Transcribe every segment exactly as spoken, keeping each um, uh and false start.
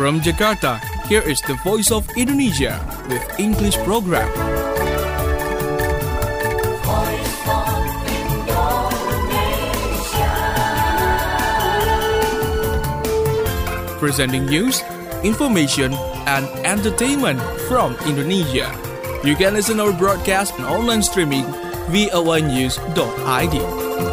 From Jakarta, here is the Voice of Indonesia with English program. Voice of Indonesia. Presenting news, information, and entertainment from Indonesia. You can listen our broadcast and online streaming v o a news dot i d.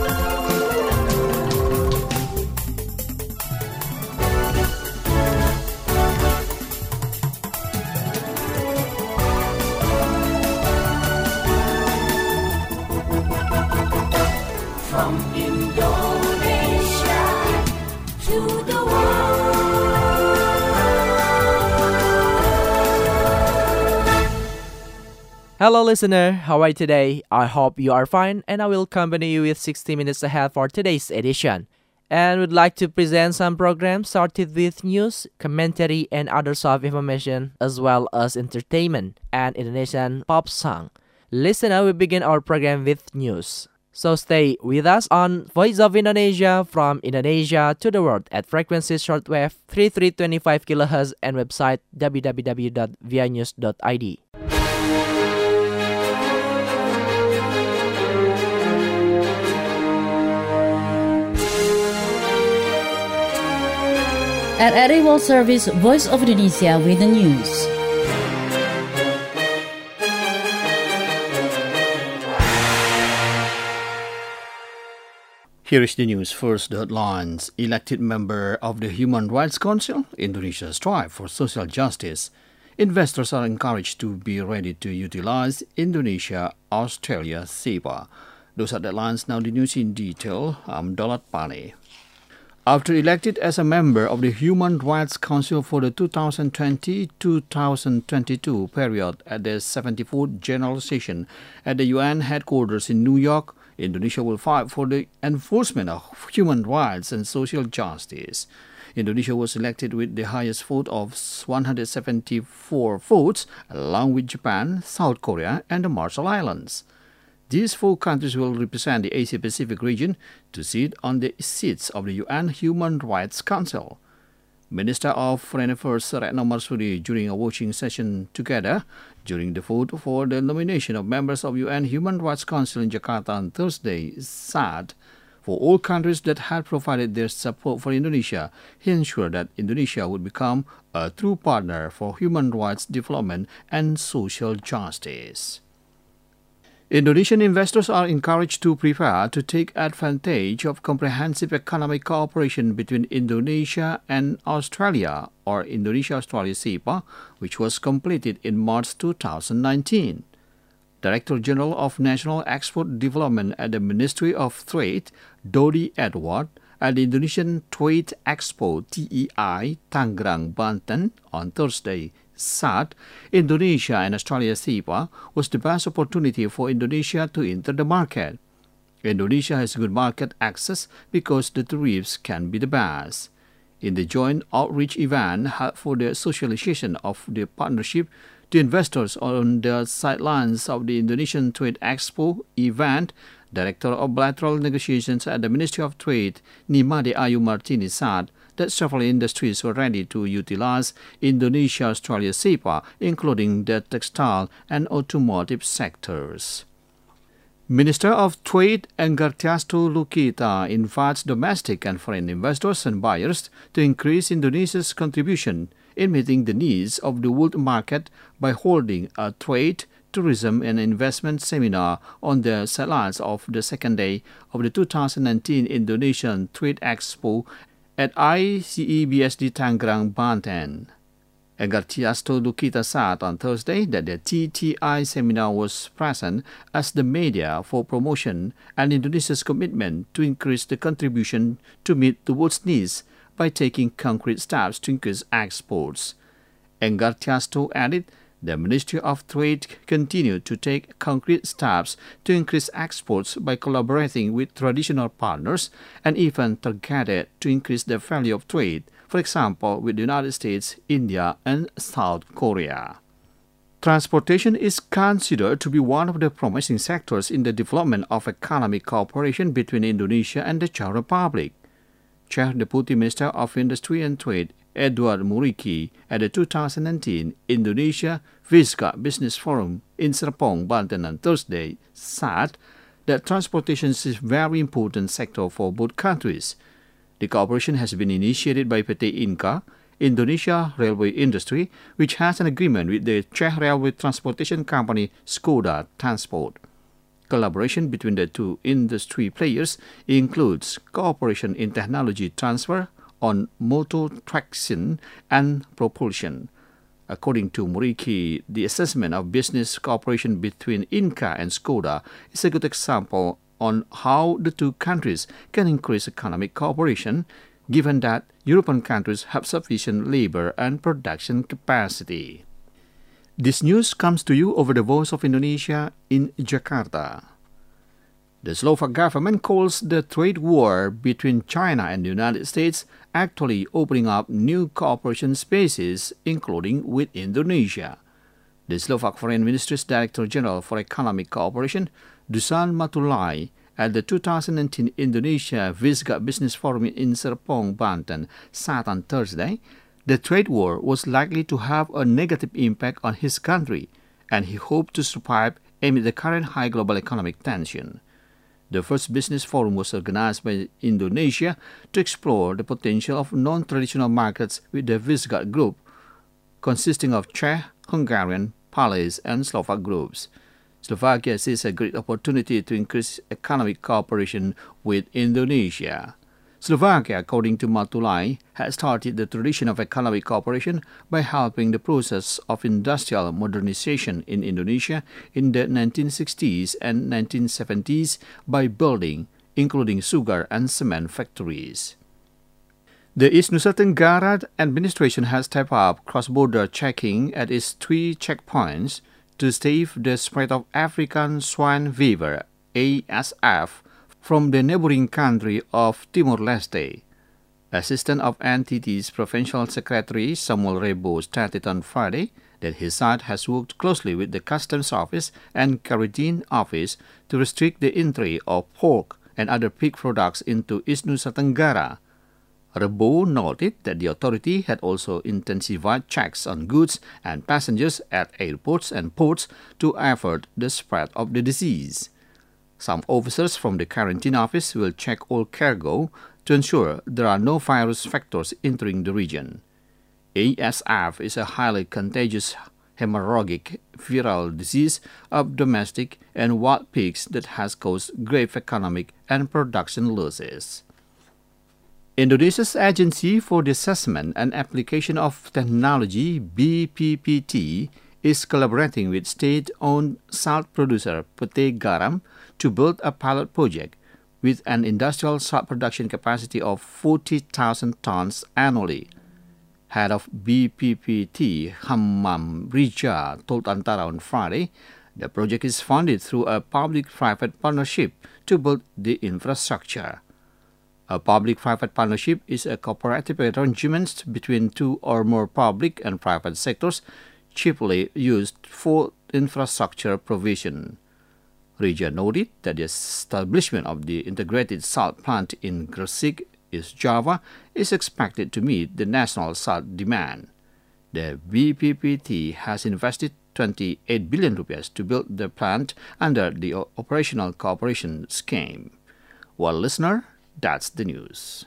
From Indonesia to the Hello listener, how are you today? I hope you are fine and I will accompany you with sixty minutes ahead for today's edition. And would like to present some programs started with news, commentary and other soft information as well as entertainment and Indonesian pop song. Listener, we begin our program with news. So stay with us on Voice of Indonesia from Indonesia to the world at frequency shortwave thirty-three twenty-five kilohertz and website w w w dot v i news dot i d. At R A World Service, Voice of Indonesia with the news. Here is the news. First, the headlines. Elected member of the Human Rights Council, Indonesia strive for social justice. Investors are encouraged to be ready to utilize Indonesia-Australia S E P A. Those are the headlines. Now the news in detail. I'm Dolat Pane. After elected as a member of the Human Rights Council for the two thousand twenty to two thousand twenty-two period at the seventy-fourth General Session at the U N headquarters in New York, Indonesia will fight for the enforcement of human rights and social justice. Indonesia was elected with the highest vote of one hundred seventy-four votes, along with Japan, South Korea, and the Marshall Islands. These four countries will represent the Asia-Pacific region to sit on the seats of the U N Human Rights Council. Minister of Foreign Affairs Retno Marsudi during a watching session together during the vote for the nomination of members of U N Human Rights Council in Jakarta on Thursday said, for all countries that had provided their support for Indonesia, he ensured that Indonesia would become a true partner for human rights development and social justice. Indonesian investors are encouraged to prepare to take advantage of comprehensive economic cooperation between Indonesia and Australia, or Indonesia-Australia S E P A, which was completed in March two thousand nineteen. Director General of National Export Development at the Ministry of Trade, Dodi Edward, at the Indonesian Trade Expo T E I Tangerang, Banten on Thursday, said Indonesia and Australia S E P A was the best opportunity for Indonesia to enter the market. Indonesia has good market access because the tariffs can be the best. In the joint outreach event held for the socialization of the partnership to investors on the sidelines of the Indonesian Trade Expo event, Director of Bilateral Negotiations at the Ministry of Trade, Nimade Ayu Martini, said that several industries were ready to utilize Indonesia-Australia S E P A, including the textile and automotive sectors. Minister of Trade Enggartiasto Lukita invites domestic and foreign investors and buyers to increase Indonesia's contribution in meeting the needs of the world market by holding a trade, tourism and investment seminar on the sidelines of the second day of the two thousand nineteen Indonesian Trade Expo at I C E B S D Tangerang, Banten. Enggartiasto Lukita said on Thursday that the T T I seminar was present as the media for promotion and Indonesia's commitment to increase the contribution to meet the world's needs by taking concrete steps to increase exports. Enggartiasto added the Ministry of Trade continued to take concrete steps to increase exports by collaborating with traditional partners and even targeted to increase the value of trade, for example, with the United States, India, and South Korea. Transportation is considered to be one of the promising sectors in the development of economic cooperation between Indonesia and the Czech Republic. Czech Deputy Minister of Industry and Trade, Edward Muriqi at the two thousand nineteen Indonesia Visca Business Forum in Serpong, Banten on Thursday, said that transportation is a very important sector for both countries. The cooperation has been initiated by P T Inka, Indonesia Railway Industry, which has an agreement with the Czech railway transportation company Skoda Transport. Collaboration between the two industry players includes cooperation in technology transfer on motor traction and propulsion. According to Muriqi, the assessment of business cooperation between Inka and Skoda is a good example on how the two countries can increase economic cooperation, given that European countries have sufficient labor and production capacity. This news comes to you over the Voice of Indonesia in Jakarta. The Slovak government calls the trade war between China and the United States actually opening up new cooperation spaces, including with Indonesia. The Slovak Foreign Ministry's Director General for Economic Cooperation, Dusan Matulai, at the two thousand nineteen Indonesia Visca Business Forum in Serpong, Banten, said on Thursday the trade war was likely to have a negative impact on his country, and he hoped to survive amid the current high global economic tension. The first business forum was organized by Indonesia to explore the potential of non-traditional markets with the Visca Group, consisting of Czech, Hungarian, Polish, and Slovak groups. Slovakia sees a great opportunity to increase economic cooperation with Indonesia. Slovakia, according to Matulai, has started the tradition of economic cooperation by helping the process of industrial modernization in Indonesia in the nineteen sixties and nineteen seventies by building, including sugar and cement factories. The East Nusa Tenggara administration has stepped up cross-border checking at its three checkpoints to stave the spread of African swine fever, A S F, from the neighboring country of Timor-Leste. Assistant of N T T's Provincial Secretary Samuel Rebo stated on Friday that his side has worked closely with the Customs Office and Quarantine Office to restrict the entry of pork and other pig products into East Nusa Tenggara. Rebo noted that the authority had also intensified checks on goods and passengers at airports and ports to avert the spread of the disease. Some officers from the quarantine office will check all cargo to ensure there are no virus factors entering the region. A S F is a highly contagious hemorrhagic viral disease of domestic and wild pigs that has caused grave economic and production losses. Indonesia's Agency for the Assessment and Application of Technology, B P P T, is collaborating with state-owned salt producer P T Garam to build a pilot project with an industrial salt production capacity of forty thousand tons annually. Head of B P P T, Hammam Rija, told Antara on Friday, the project is funded through a public-private partnership to build the infrastructure. A public-private partnership is a cooperative arrangement between two or more public and private sectors, chiefly used for infrastructure provision. Rija noted that the establishment of the integrated salt plant in Gresik, East Java, is expected to meet the national salt demand. The B P P T has invested twenty-eight billion rupiah to build the plant under the Operational Cooperation Scheme. Well, listener, that's the news.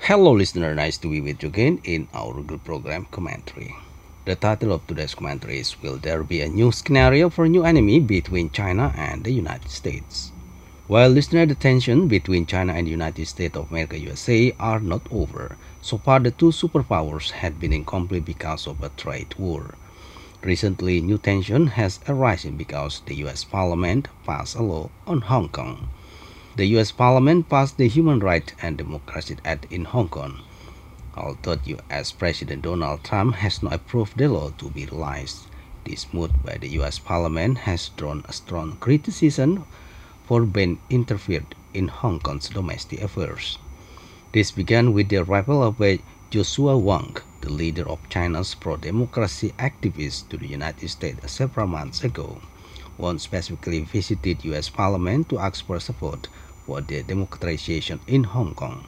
Hello listener, nice to be with you again in our regular program commentary. The title of today's commentary is Will There Be a New Scenario for a New Enemy Between China and the United States? Well, listener, the tension between China and the United States of America U S A are not over. So far, the two superpowers had been in conflict because of a trade war. Recently, new tension has arisen because the U S Parliament passed a law on Hong Kong. The U S Parliament passed the Human Rights and Democracy Act in Hong Kong. Although U S President Donald Trump has not approved the law to be realized, this move by the U S Parliament has drawn a strong criticism for being interfered in Hong Kong's domestic affairs. This began with the arrival of Joshua Wong, the leader of China's pro-democracy activists, to the United States several months ago. Wong specifically visited U S Parliament to ask for support for the democratization in Hong Kong.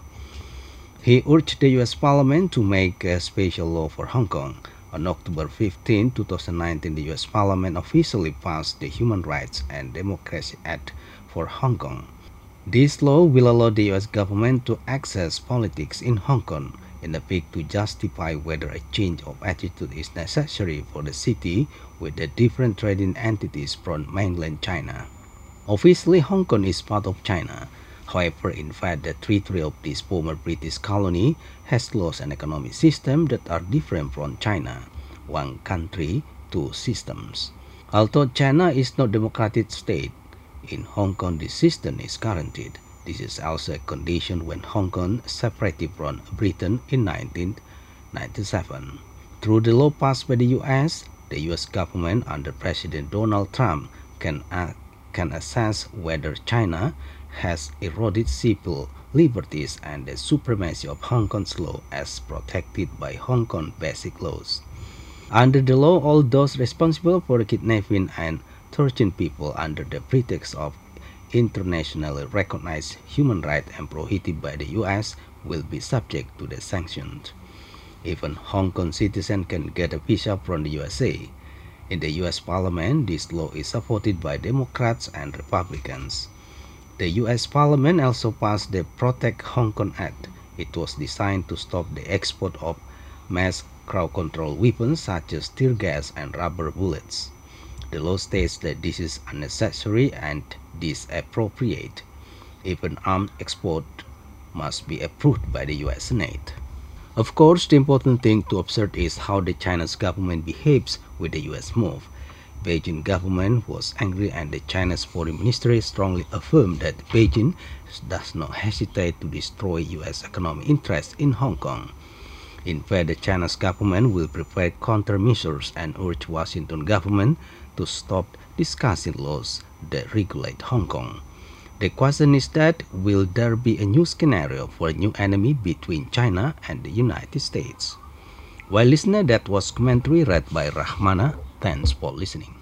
He urged the U S Parliament to make a special law for Hong Kong. On October fifteenth, twenty nineteen, the U S Parliament officially passed the Human Rights and Democracy Act for Hong Kong. This law will allow the U S government to access politics in Hong Kong in a bid to justify whether a change of attitude is necessary for the city with the different trading entities from mainland China. Officially, Hong Kong is part of China. However, in fact, the territory of this former British colony has lost an economic system that are different from China. One country, two systems. Although China is not a democratic state, in Hong Kong this system is guaranteed. This is also a condition when Hong Kong separated from Britain in nineteen ninety-seven. Through the law passed by the U S, the U S government under President Donald Trump can, uh, can assess whether China has eroded civil liberties and the supremacy of Hong Kong's law as protected by Hong Kong basic laws. Under the law, all those responsible for kidnapping and torturing people under the pretext of internationally recognized human rights and prohibited by the U S will be subject to the sanctions. Even Hong Kong citizens can get a visa from the U S A. In the U S Parliament, this law is supported by Democrats and Republicans. The U S Parliament also passed the Protect Hong Kong Act. It was designed to stop the export of mass crowd control weapons such as tear gas and rubber bullets. The law states that this is unnecessary and disappropriate. Even arms export must be approved by the U S Senate. Of course, the important thing to observe is how the Chinese government behaves with the U S move. Beijing government was angry and the Chinese Foreign Ministry strongly affirmed that Beijing does not hesitate to destroy U S economic interests in Hong Kong. In fact, the Chinese government will prepare countermeasures and urge Washington government to stop discussing laws that regulate Hong Kong. The question is that will there be a new scenario for a new enemy between China and the United States? Well, listener, that was commentary read by Rahmana. Thanks for listening.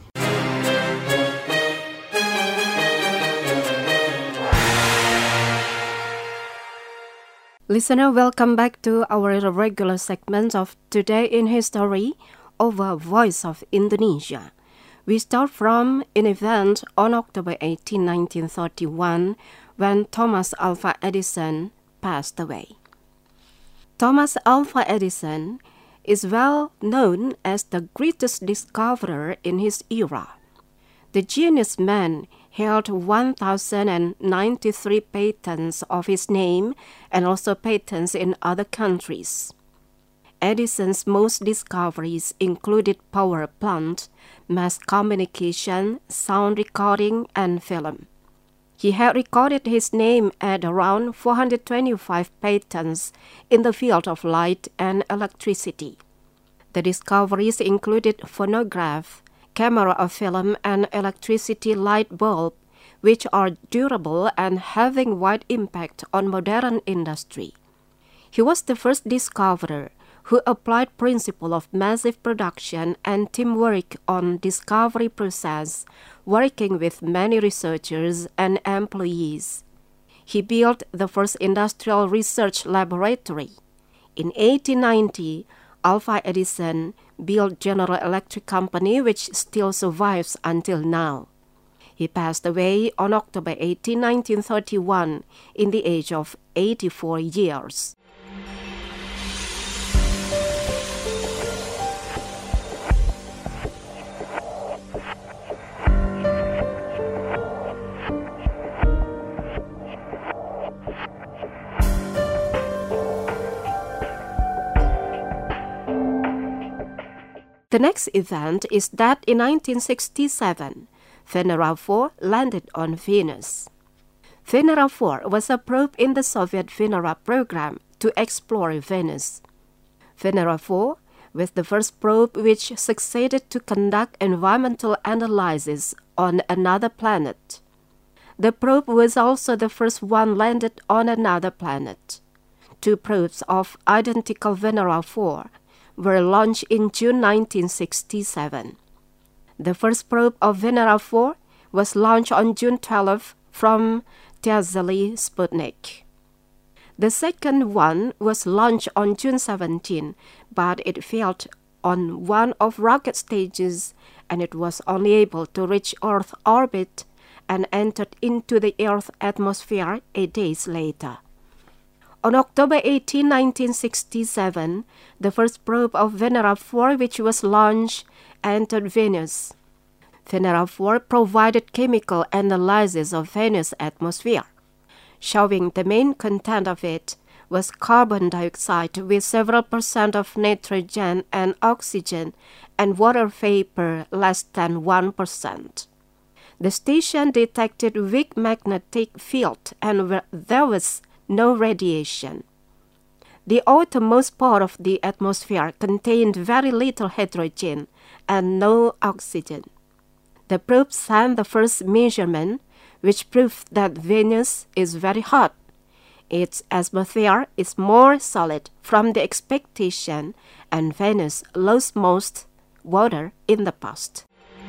Listener, welcome back to our regular segment of Today in History over Voice of Indonesia. We start from an event on October eighteenth, nineteen thirty-one, when Thomas Alva Edison passed away. Thomas Alva Edison is well known as the greatest discoverer in his era. The genius man held one thousand ninety-three patents of his name and also patents in other countries. Edison's most discoveries included power plant, mass communication, sound recording, and film. He had recorded his name at around four hundred twenty-five patents in the field of light and electricity. The discoveries included phonograph, camera of film, and electricity light bulb, which are durable and having wide impact on modern industry. He was the first discoverer who applied principle of massive production and teamwork on discovery process, working with many researchers and employees. He built the first industrial research laboratory. In eighteen ninety, Alva Edison built General Electric Company, which still survives until now. He passed away on October eighteenth, nineteen thirty-one, in the age of eighty-four years. The next event is that in nineteen sixty-seven, Venera four landed on Venus. Venera four was a probe in the Soviet Venera program to explore Venus. Venera four was the first probe which succeeded to conduct environmental analysis on another planet. The probe was also the first one landed on another planet. Two probes of identical Venera four were launched in June nineteen sixty-seven. The first probe of Venera four was launched on June twelfth from Tyazyly Sputnik. The second one was launched on June seventeenth, but it failed on one of rocket stages and it was only able to reach Earth orbit and entered into the Earth atmosphere eight days later. On October eighteenth, nineteen sixty-seven, the first probe of Venera four, which was launched, entered Venus. Venera four provided chemical analysis of Venus' atmosphere, showing the main content of it was carbon dioxide with several percent of nitrogen and oxygen and water vapor less than one percent. The station detected weak magnetic field and there was no radiation. The outermost part of the atmosphere contained very little hydrogen and no oxygen. The probe sent the first measurement, which proved that Venus is very hot. Its atmosphere is more solid from the expectation, and Venus lost most water in the past.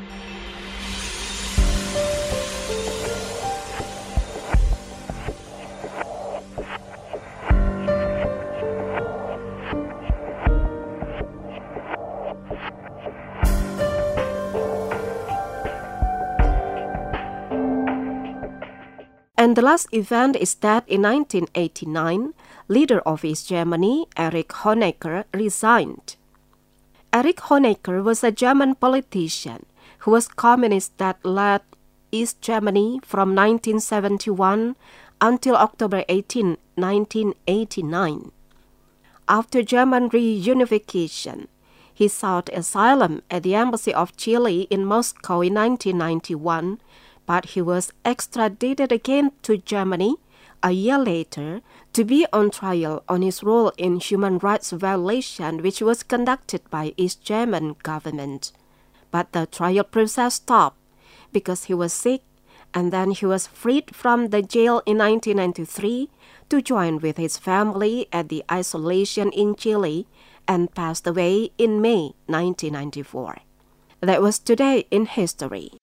And the last event is that in nineteen eighty-nine, leader of East Germany, Erich Honecker, resigned. Erich Honecker was a German politician who was communist that led East Germany from nineteen seventy-one until October eighteenth, nineteen eighty-nine. After German reunification, he sought asylum at the Embassy of Chile in Moscow in nineteen ninety-one, but he was extradited again to Germany a year later to be on trial on his role in human rights violation which was conducted by East German government. But the trial process stopped because he was sick, and then he was freed from the jail in nineteen ninety-three to join with his family at the isolation in Chile and passed away in May nineteen ninety-four. That was Today in History.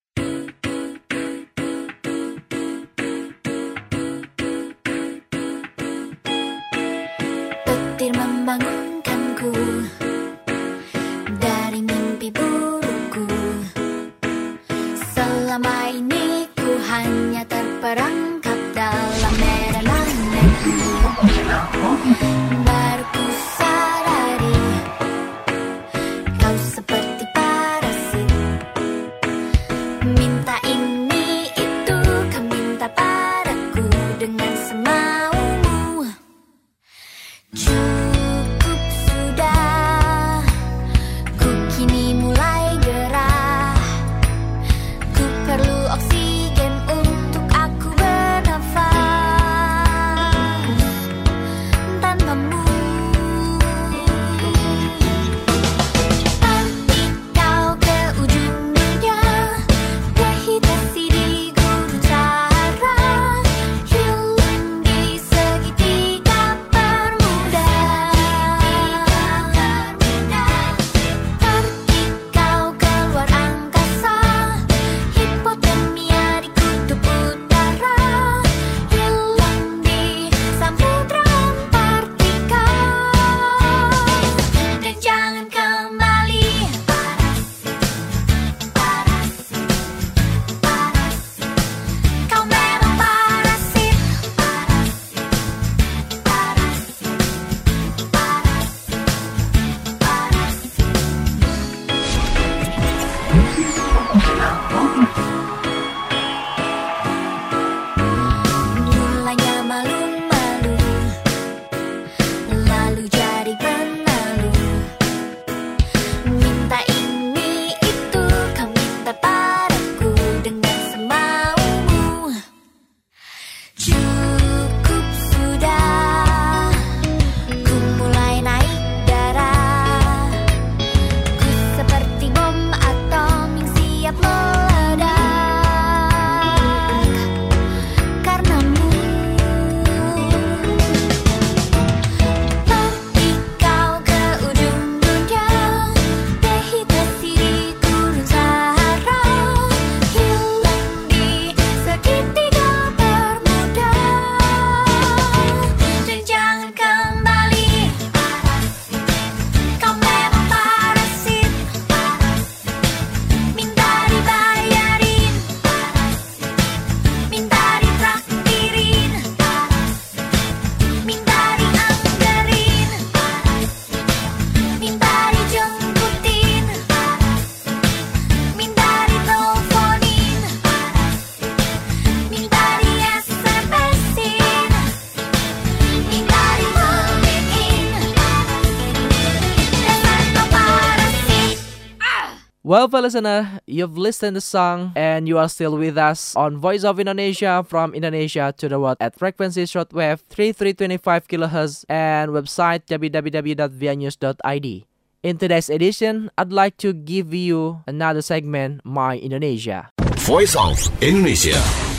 Petir membangunkanku dari mimpi burukku. Selama ini ku hanya terperangkap dalam medan mimpi. Baru ku sadari kau seperti parasit. Minta ini itu kau minta padaku dengan semaumu. Cukup sudah, ku kini mulai gerah. Ku perlu oksigen untuk aku bernafas. Tanpamu, pergi kau ke ujung dunia. Dahit Well, for listener, you've listened to the song and you are still with us on Voice of Indonesia from Indonesia to the world at frequency shortwave thirty-three twenty-five kilohertz and website w w w dot v i news dot i d. In today's edition, I'd like to give you another segment, My Indonesia. Voice of Indonesia.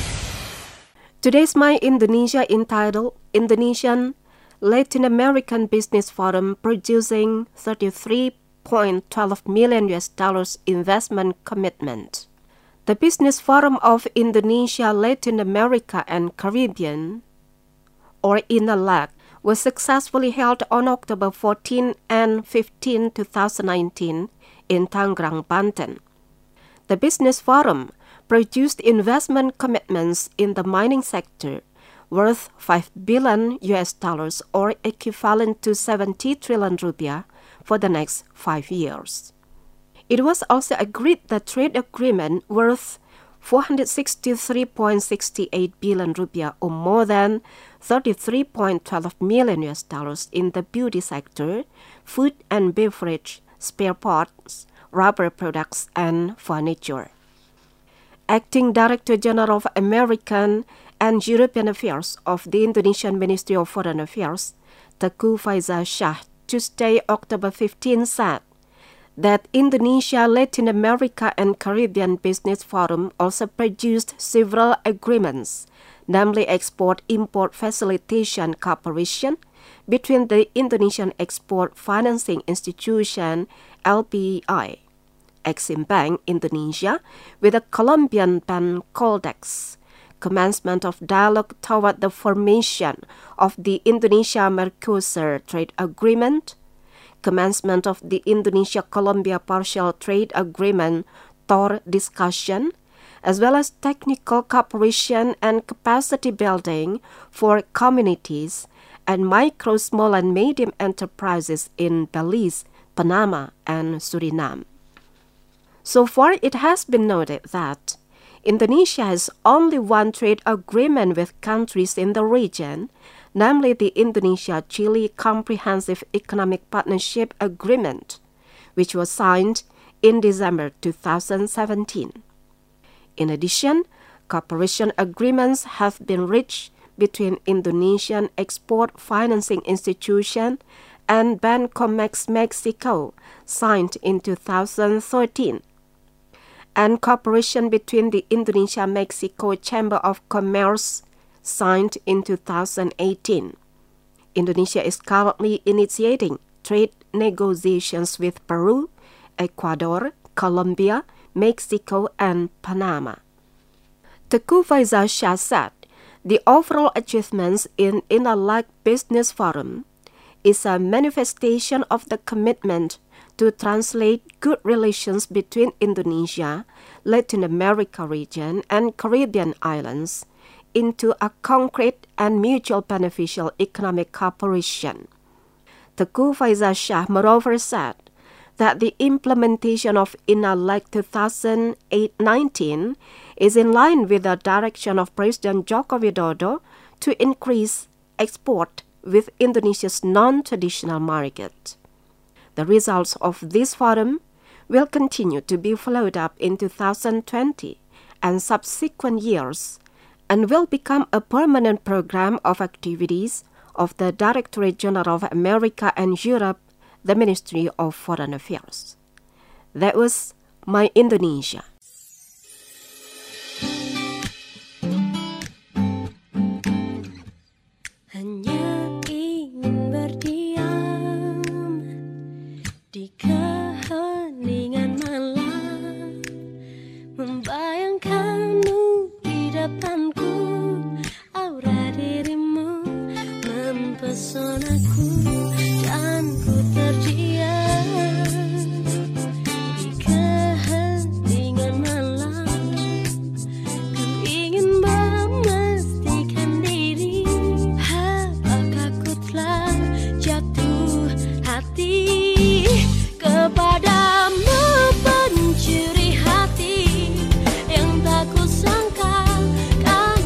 Today's My Indonesia entitled Indonesian Latin American Business Forum producing thirty-three point one two million U S dollars investment commitment. The Business Forum of Indonesia, Latin America and Caribbean, or INALAC, was successfully held on October fourteenth and fifteenth, twenty nineteen in Tangerang, Banten. The Business Forum produced investment commitments in the mining sector worth five billion U S dollars or equivalent to seventy trillion rupiah for the next five years. It was also agreed that trade agreement worth four hundred sixty-three point six eight billion rupiah or more than thirty-three point one two million U S dollars in the beauty sector, food and beverage, spare parts, rubber products, and furniture. Acting Director General of American and European Affairs of the Indonesian Ministry of Foreign Affairs, Teuku Faiza Shah, Tuesday, October fifteenth, said that Indonesia, Latin America and Caribbean Business Forum also produced several agreements, namely Export-Import Facilitation Cooperation between the Indonesian Export Financing Institution, L P I, Exim Bank Indonesia, with the Colombian Bank Coldex, commencement of dialogue toward the formation of the Indonesia-Mercosur Trade Agreement, commencement of the Indonesia-Colombia Partial Trade Agreement T O R discussion, as well as technical cooperation and capacity building for communities and micro, small, and medium enterprises in Belize, Panama, and Suriname. So far, it has been noted that Indonesia has only one trade agreement with countries in the region, namely the Indonesia-Chile Comprehensive Economic Partnership Agreement, which was signed in December two thousand seventeen. In addition, cooperation agreements have been reached between Indonesian Export Financing Institution and Bancomex Mexico, signed in two thousand thirteen. And cooperation between the Indonesia-Mexico Chamber of Commerce, signed in two thousand eighteen. Indonesia is currently initiating trade negotiations with Peru, Ecuador, Colombia, Mexico, and Panama. Teuku Faiza Shah said the overall achievements in INALAC Business Forum is a manifestation of the commitment to translate good relations between Indonesia, Latin America region, and Caribbean islands into a concrete and mutual beneficial economic cooperation. Teuku Faiza Shah moreover said that the implementation of INALAC twenty nineteen is in line with the direction of President Joko Widodo to increase export with Indonesia's non-traditional market. The results of this forum will continue to be followed up in two thousand twenty and subsequent years and will become a permanent program of activities of the Directorate General of America and Europe, the Ministry of Foreign Affairs. That was My Indonesia. Hanya ingin berdiam di keheningan malam, membayangkanmu di depanku, aura dirimu mempesonaku dan ku terdiam di keheningan malam. Ku ingin memastikan diri, apakah ku telah jatuh hati kepadamu, pencuri hati yang tak ku sangka kau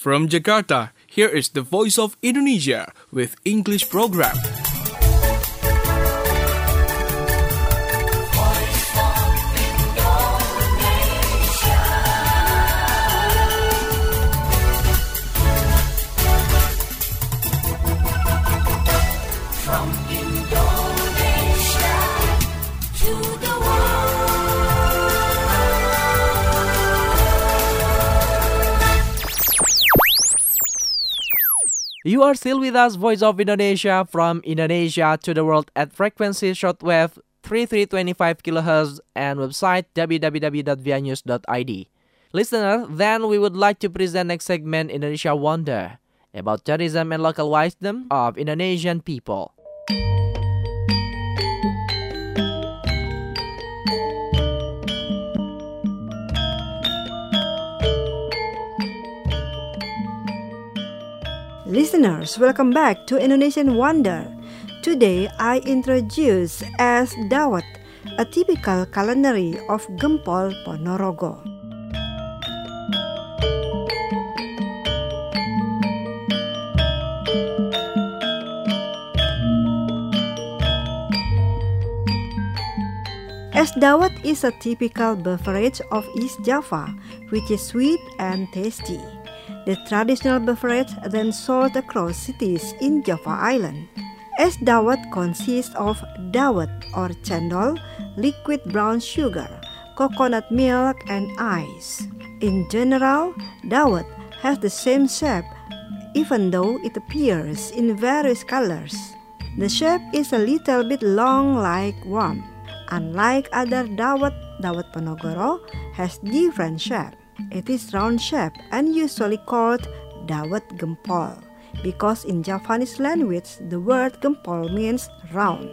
From Jakarta, here is the Voice of Indonesia with English program. You are still with us, Voice of Indonesia, from Indonesia to the world at frequency shortwave thirty-three twenty-five kilohertz and website w w w dot v i news dot i d. Listener, then we would like to present next segment Indonesia Wonder, about tourism and local wisdom of Indonesian people. Listeners, welcome back to Indonesian Wonder. Today, I introduce Es Dawet, a typical culinary of Gempol, Ponorogo. Es Dawet is a typical beverage of East Java, which is sweet and tasty. The traditional beverage then sold across cities in Java Island. Es Dawet consists of dawet or cendol, liquid brown sugar, coconut milk, and ice. In general, dawet has the same shape even though it appears in various colors. The shape is a little bit long like worm. Unlike other dawet, dawet Ponorogo has different shape. It is round shape and usually called dawet gempol because in Javanese language the word gempol means round.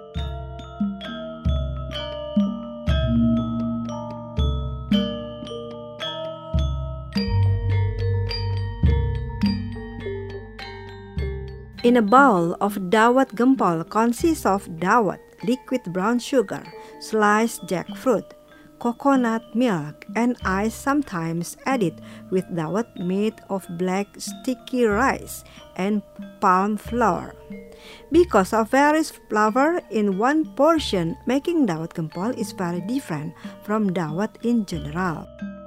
In a bowl of dawet gempol consists of dawet, liquid brown sugar, sliced jackfruit, coconut milk, and ice, sometimes added with dawet made of black sticky rice and palm flour. Because of various flour in one portion, making dawet gempol is very different from dawet in general.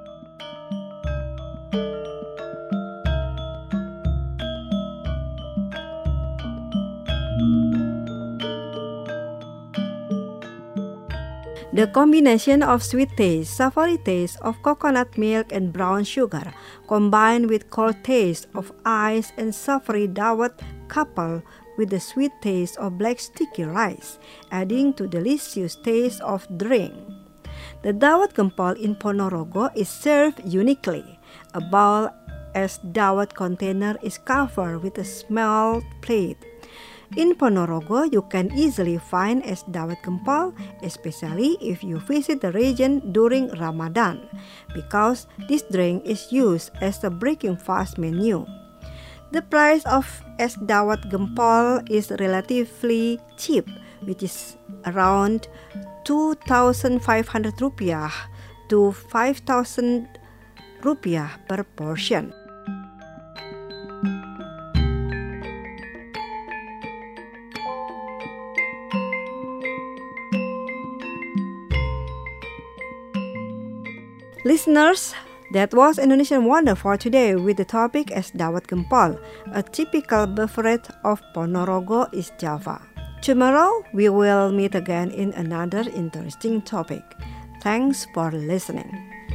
The combination of sweet taste, savory taste of coconut milk and brown sugar, combined with cold taste of ice and savory dawet, coupled with the sweet taste of black sticky rice, adding to delicious taste of drink. The dawet gempol in Ponorogo is served uniquely. A bowl es dawet container is covered with a small plate. In Ponorogo, you can easily find es dawet gempol, especially if you visit the region during Ramadan, because this drink is used as a breaking fast menu. The price of es dawet gempol is relatively cheap, which is around two thousand five hundred rupiah to five thousand rupiah per portion. Listeners, that was Indonesian Wonder for today with the topic Es Dawet Gempol, a typical beverage of Ponorogo, East Java. Tomorrow, we will meet again in another interesting topic. Thanks for listening.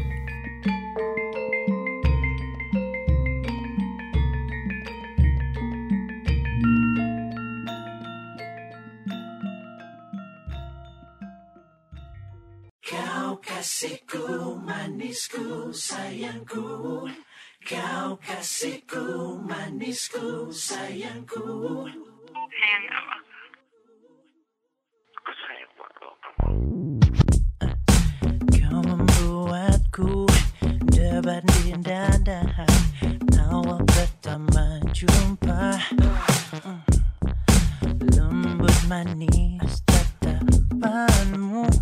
Kau kasihku, manisku, sayangku. Kau kasihku, manisku, sayangku. Sayang apa? Aku sayang padamu. Kau membuatku dapat dindandai awal pertama jumpa. Lembut manis tatapanmu.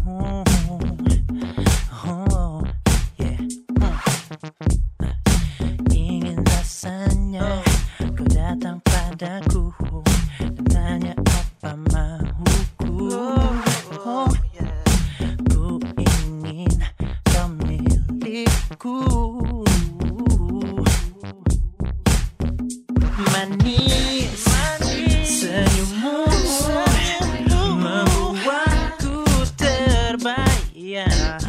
Oh, yeah. Ingin rasa sayangku. Manis, senyummu membuatku terbayang.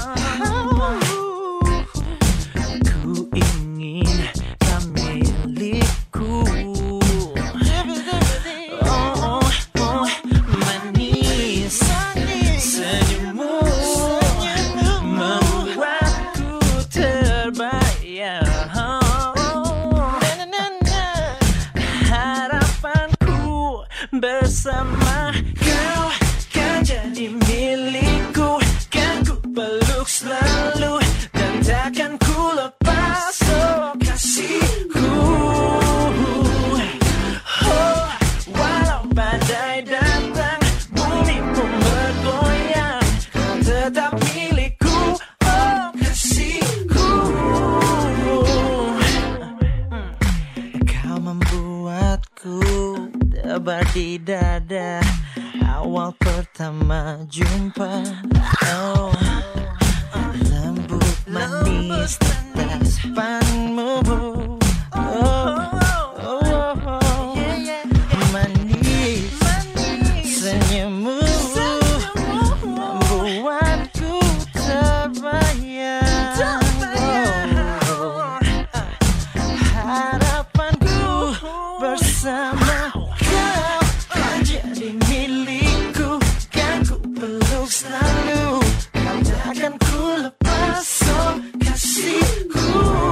Ku ingin kau milikku. Oh, oh, oh, manis, senyummu membuatku terbayang. Harapanku bersama kau kan jadi milikku, kan ku peluk selalu dan takkan ku lepas. Oh kasihku, oh walau badai datang, bumi pun bergoyang, kau tetap milikku. Oh kasihku, kau membuatku tebar di dada awal pertama jumpa. Oh, lembut manis tatapanmu. Oh, oh, oh, oh. Manis, senyummu membuatku terbayang. Oh, harapanku bersama kau kan jadi milikku, kan ku peluk selalu, kan takkan ku lepas. Oh kasihku,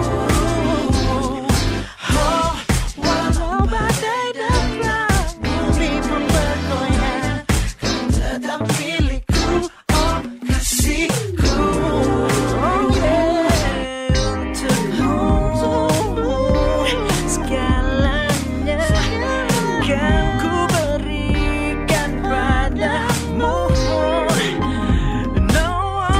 oh walau badai datang, bumi pun bergoyang, kau tetap milikku. Oh kasihku, oh yeah, untukmu segalanya kan ku berikan padamu. No,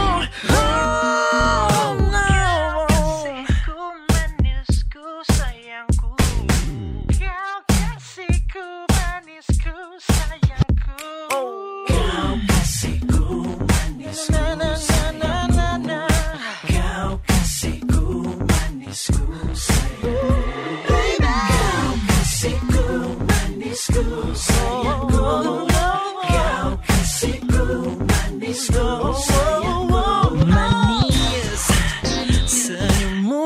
oh no, kasihku manisku sayangku, kau kasihku manisku sayangku. Kau kasihku manisku sayangku, kau kasihku manisku sayangku, kau kasihku manisku sayangku, kau kasihku manisku sayangku. Manis, senyummu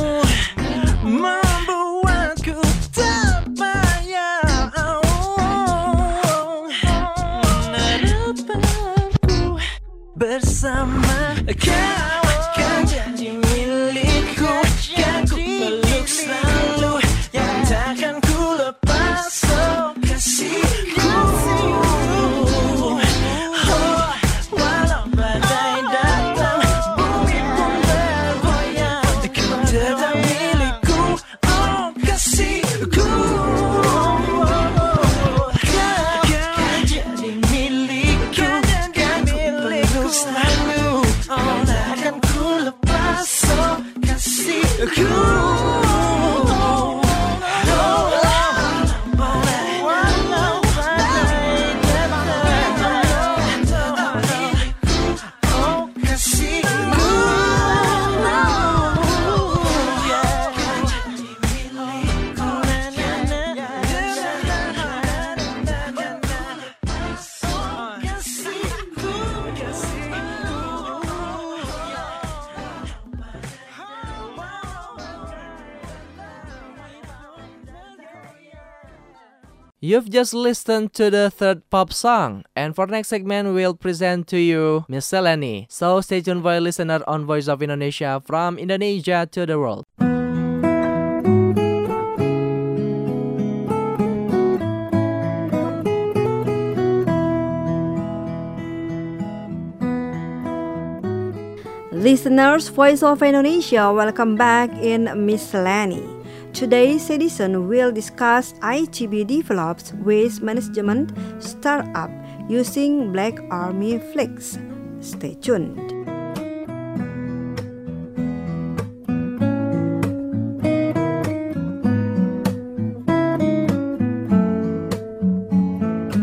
membuatku terbayang. Harapanku bersama kau kan jadi milikku, kan ku peluk selalu, yang takkan ku lepas. Oh kasihku, oh walau badai datang, bumi pun bergoyang, kau tetap milikku. Oh kasihku, kau kan jadi milikku, kan ku peluk selalu, oh takkan ku lepas. Oh kasihku, You've just listened to the third pop song, and for next segment we'll present to you Miscellany. So stay tuned for a listener on Voice of Indonesia, from Indonesia to the world. Listeners, Voice of Indonesia, welcome back in Miscellany. Today's edition will discuss I T B develops waste management startup using Black Army Flix. Stay tuned.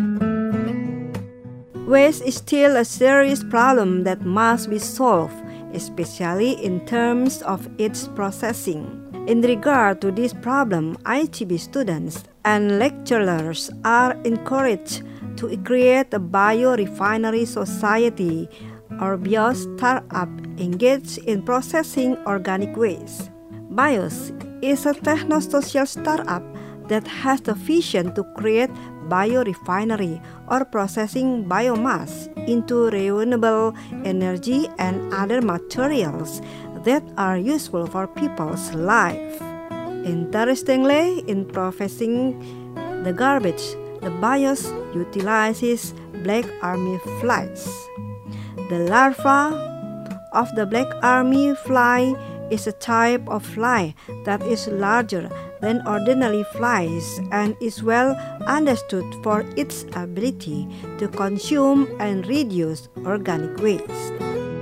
Waste is still a serious problem that must be solved especially in terms of its processing. In regard to this problem, I T B students and lecturers are encouraged to create a biorefinery society or bio startup engaged in processing organic waste. BIOS is a techno-social startup that has the vision to create biorefinery or processing biomass into renewable energy and other materials that are useful for people's life. Interestingly, in processing the garbage, the BIOS utilizes black army flies. The larva of the black army fly is a type of fly that is larger than ordinary flies and is well understood for its ability to consume and reduce organic waste.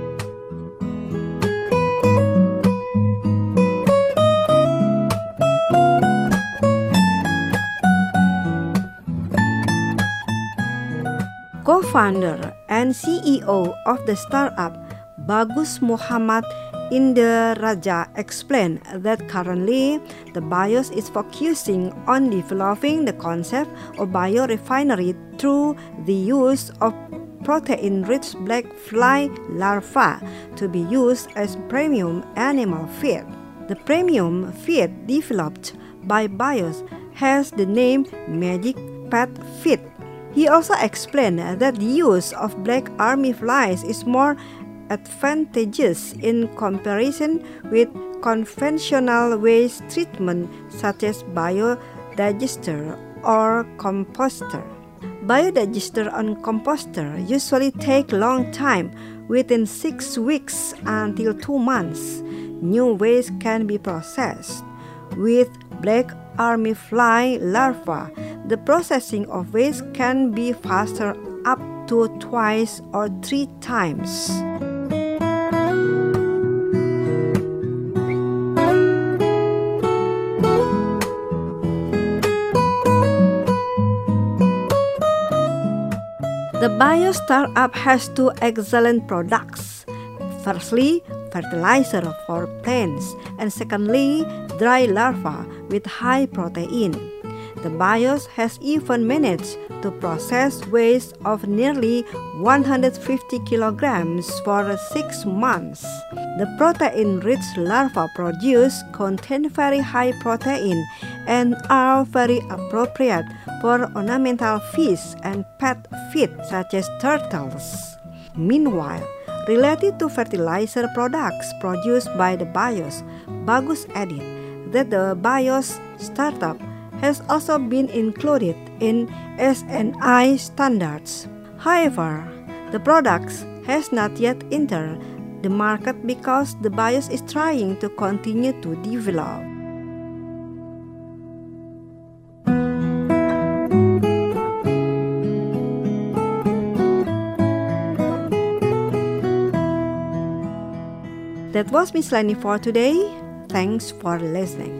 Co-founder and C E O of the startup, Bagus Muhammad Inderaja, explained that currently the BIOS is focusing on developing the concept of biorefinery through the use of protein-rich black fly larvae to be used as premium animal feed. The premium feed developed by BIOS has the name Magic Pet Feed. He also explained that the use of black army flies is more advantageous in comparison with conventional waste treatment such as biodigester or composter. Biodigester and composter usually take long time, within six weeks until two months. New waste can be processed. With black army fly larvae, the processing of waste can be faster, up to twice or three times. The BIOS startup has two excellent products. Firstly, fertilizer for plants, and secondly, dry larvae with high protein. The BIOS has even managed to process waste of nearly one hundred fifty kilograms for six months. The protein-rich larvae produced contain very high protein and are very appropriate for ornamental fish and pet feed such as turtles. Meanwhile, related to fertilizer products produced by the BIOS, Bagus added that the BIOS startup has also been included in S N I standards. However, the products has not yet entered the market because the BIOS is trying to continue to develop. That was Miss Lani for today. Thanks for listening.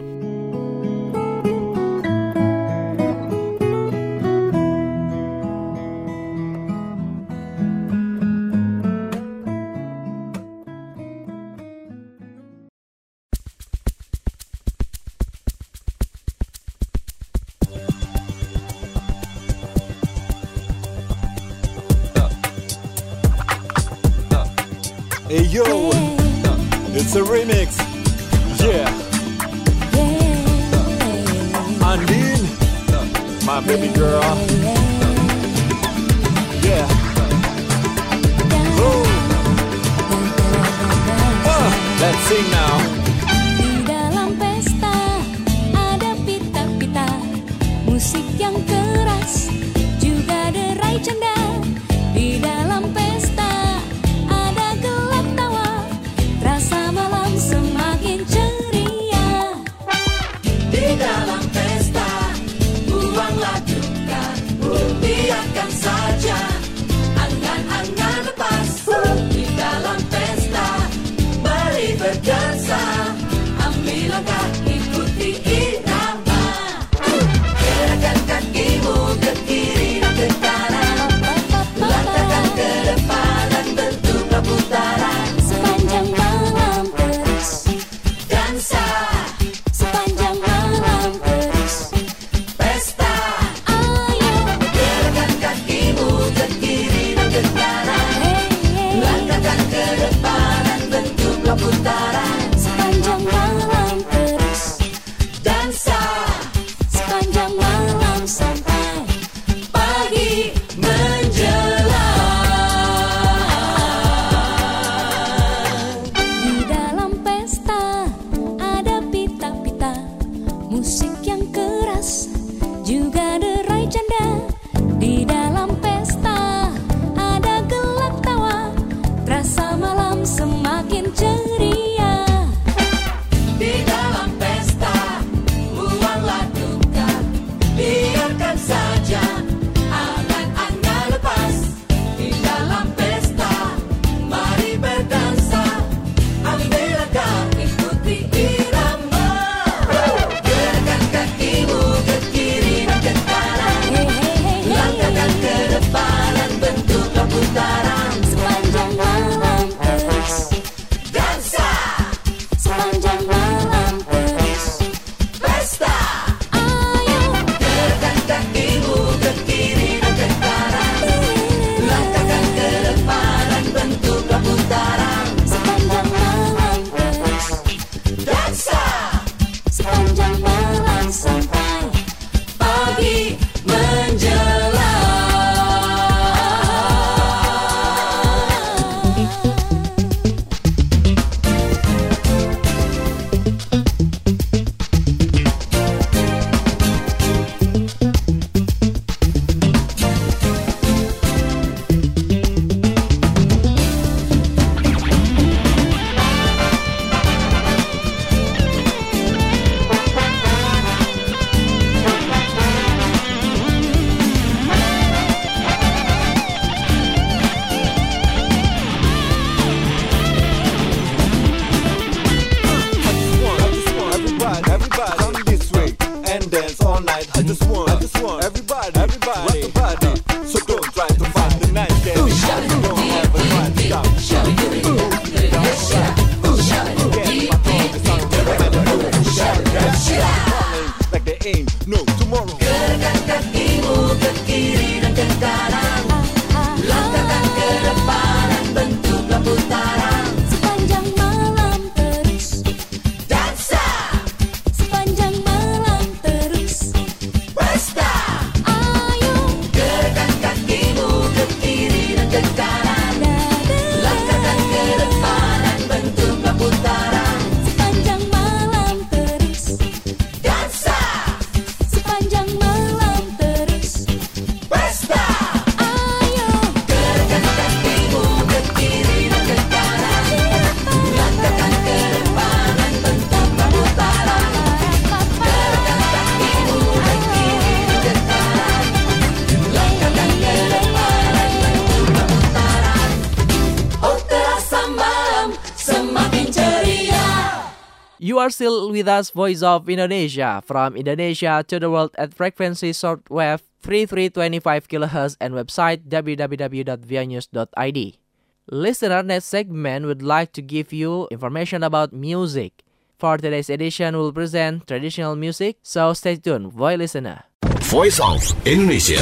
Hey yo, it's a remix, yeah. Andine, my baby girl, yeah. Oh. Uh, let's sing now. Di dalam pesta ada pita-pita, musik yang keras, juga derai canda. Di dalam pesta ada gelap tawa, rasa malam semakin ceria. Di dalam pesta buanglah duka, biarkan saja angan-angan lepas. Di dalam pesta mari berdansa, ambil langkah ikuti irama. Gerakan kakimu ke kiri dan ke kanan, langkahkan ke depan dan tentukan putaran sepanjang malam. sepanjang malam terus pesta. Ayo gerakkan kakimu ke kiri dan ke kanan, langkahkan ke depan dan bentuklah putaran. Sepanjang malam terus dansa, sepanjang malam sampai pagi menjelang. You are still with us, Voice of Indonesia, from Indonesia to the world at frequency shortwave thirty-three twenty-five kilohertz and website w w w dot v i news dot i d. Listener, next segment would like to give you information about music. For today's edition, we'll present traditional music, so stay tuned, Voice listener. Voice of Indonesia.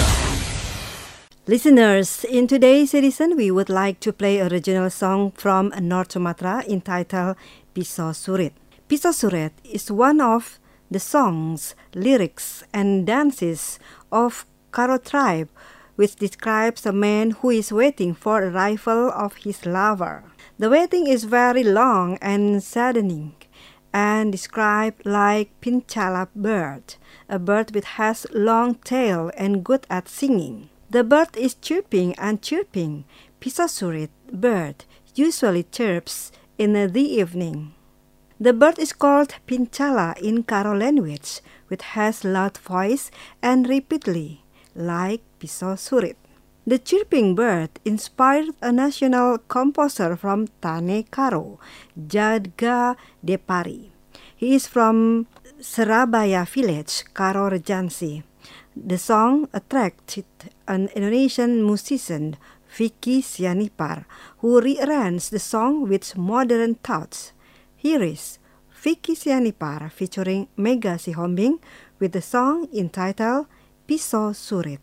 Listeners, in today's edition, we would like to play a regional song from North Sumatra entitled Pisau Surit. Pisau Surit is one of the songs, lyrics, and dances of Karo tribe, which describes a man who is waiting for the arrival of his lover. The waiting is very long and saddening, and described like Pincala bird, a bird which has long tail and good at singing. The bird is chirping and chirping. Pisau Surit bird usually chirps in the evening. The bird is called Pincala in Karo language, which has loud voice and repeatedly, like Pisau Surit. The chirping bird inspired a national composer from Tane Karo, Jadga Depari. He is from Surabaya village, Karo Regency. The song attracted an Indonesian musician, Vicky Sianipar, who rearranged the song with modern touch. Here is Vicky Sianipar featuring Mega Sihombing with the song entitled Pisau Surit.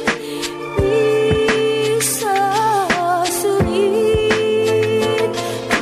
Pisau surit,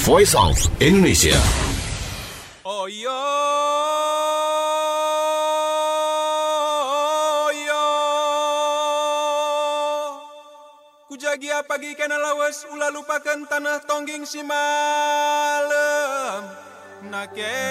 Voice of Indonesia. Oh yo, yo. Kujagia pagi kena lawas ulah lupakan tanah tongging si malam. Nake.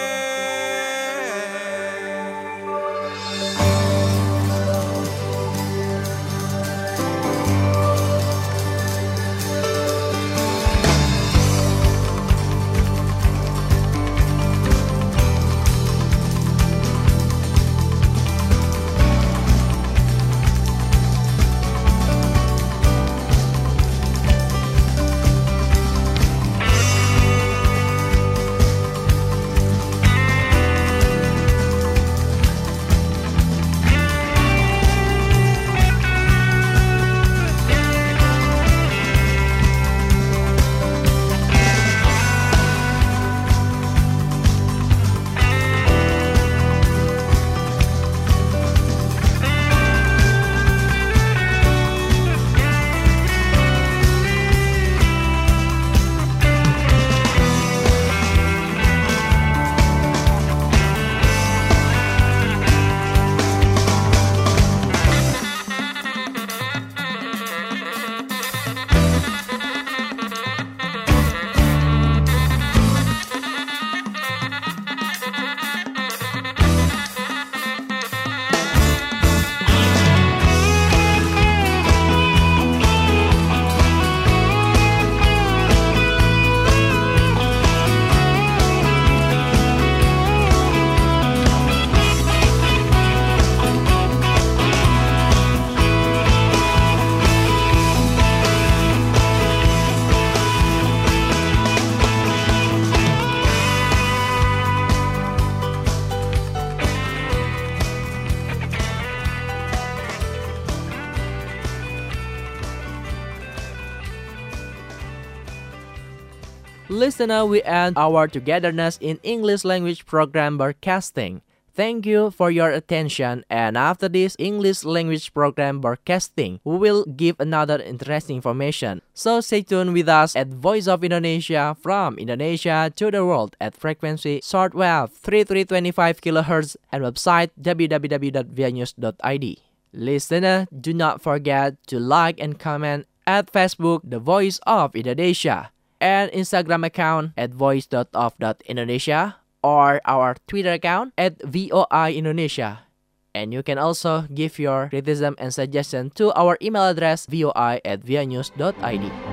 Listener, we end our togetherness in English language program broadcasting. Thank you for your attention, and after this English language program broadcasting, we will give another interesting information. So stay tuned with us at Voice of Indonesia from Indonesia to the world at frequency shortwave thirty-three twenty-five kilohertz and website w w w dot v i news dot i d. Listener, do not forget to like and comment at Facebook The Voice of Indonesia and Instagram account at voice dot of dot indonesia or our Twitter account at V O I Indonesia. And you can also give your criticism and suggestion to our email address voi at v i news dot i d.